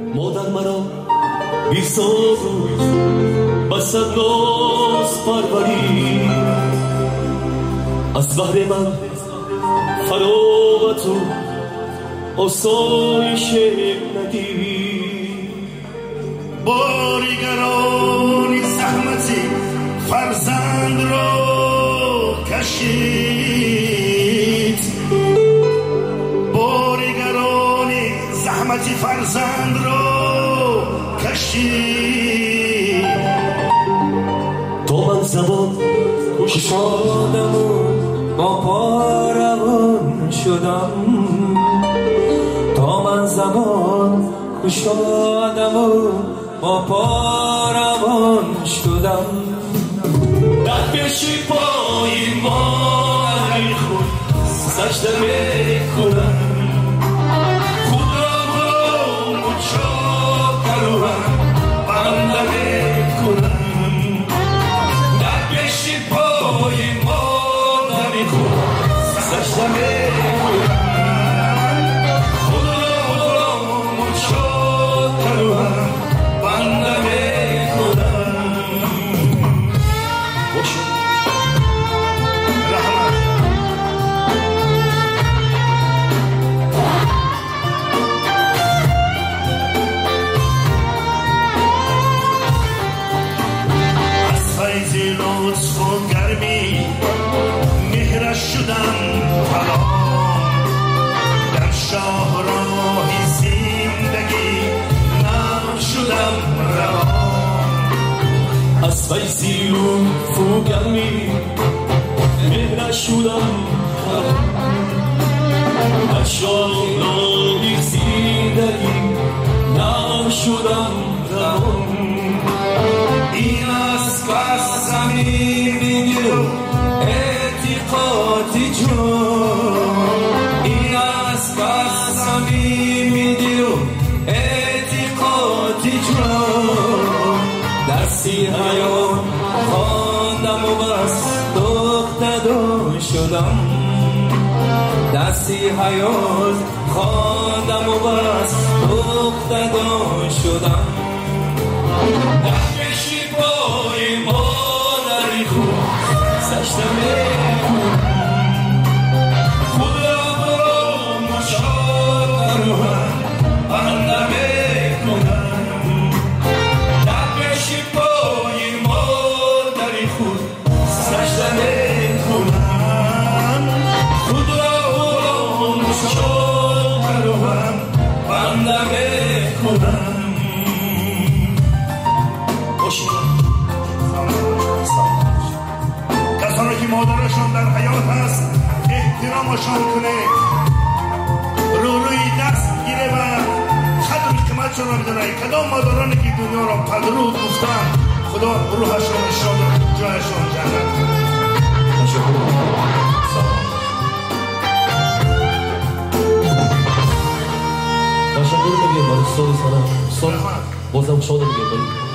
مادر مرا بی ساز و صد ناز پروری، از بهر من فراغت و آسایش ندیدی. بارگرانی زحمتی فرزند را کشید، بارگرانی زحمتی فرزند را کشید. تا من زبان گشادم و با پا روان شدم، تا من زبان گشادم و با پا روان شدم. در پیش پای مادر خود سجده میکنم، خود را مچاکر و بنده میکنم. در پیش پای مادر خود سجده میکنم، خود را مچاکر و بنده میکنم. لطف و گرمی مهرش شدم غلام، در شاهراه زندگی نام شدم روان. از فیضی لطف و گرمی مهرش شدم غلام، در شاهراه زندگی نام شدم روان. این است پس صمیمی و اعتقادی جون، این است پس صمیمی و اعتقادی جون. درسی حیات خواندم و بس دختدان شدم، درسی حیات خواندم و بس دختدان شدم. در پیش پای مادر خود سجده میکنم، خود را مچاکر و بنده میکنم. در پیش پای مادر خود سجده میکنم، خود را مچاکر و بنده میکنم. کسانی که مادرشان در حیات هست احترامشان کنه، روی دست گیره و قدر قیمتشان را بدونه. کدام مادرانی که دنیا را پدرود گفتن، خدا روحشان شاد جایشان جنت. تشکر میگم برای استاد سلام. استاد بازم شاد میگم.